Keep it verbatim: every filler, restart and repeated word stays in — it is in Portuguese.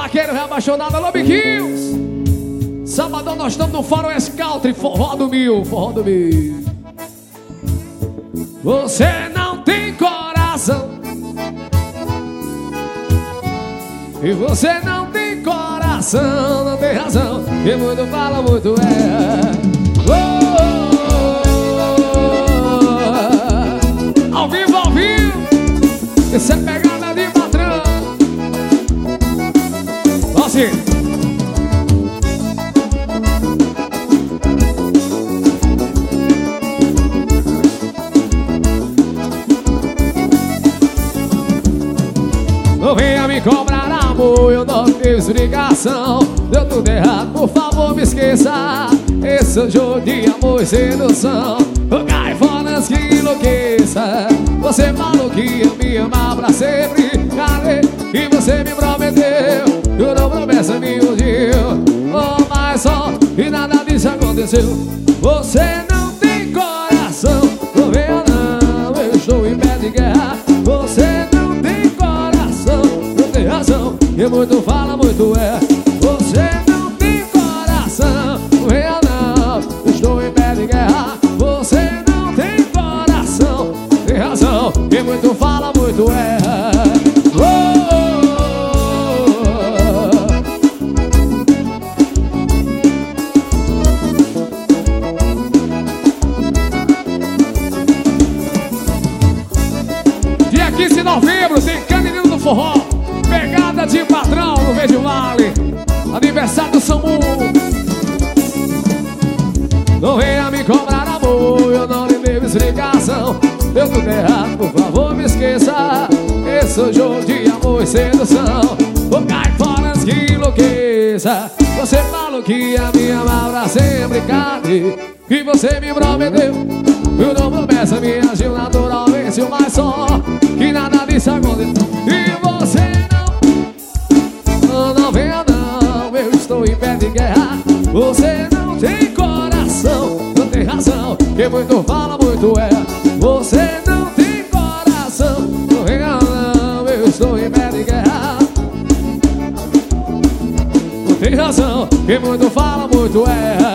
vaqueiro apaixonado, alô Biquinhos. Sabadão nós estamos no Faroeste Country, forró do mil, forró do mil. Você não tem coração e você não tem coração, não tem razão, e muito fala, muito é. Oh, oh, oh. Ao vivo, ao vivo, essa é pegada de patrão. Assim. Não venha me cobrar amor, eu não tenho explicação. Deu tudo errado, por favor me esqueça. Esse é o jogo de amor e sedução. Cai fora que enlouqueça. Você falou que ia me amar pra sempre. Cadê? E você me prometeu. Jurou promessa, me iludiu. Oh, mas só, e nada disso aconteceu. Você não tem coração. Não venha não, eu estou em pé de guerra. Você não tem coração, não tem razão, e muito fala, muito é. Você não tem coração, não venha não, eu estou em pé de guerra. Você não tem coração, não tem razão, e muito fala, muito é. Oh, dia quinze de novembro tem Caminho do Forró, pegada de patrão no Verde Vale, aniversário do Samu. Não venha me cobrar amor, eu não lhe devo explicação. Deu tudo errado, por favor me esqueça. Esse é o jogo de amor e sedução. O cai fora que enlouqueça. Você falou que ia me amar pra sempre, cadê? Que você me prometeu. Eu não promessa, me agiu naturalmente, mas só que nada disso aconteceu. E você não, não venha não, eu estou em pé de guerra. Você não tem coração, não tem razão, que muito fala, muito é. Você não tem coração, não venha não, eu estou em pé de guerra. Não tem razão, que muito fala, muito é.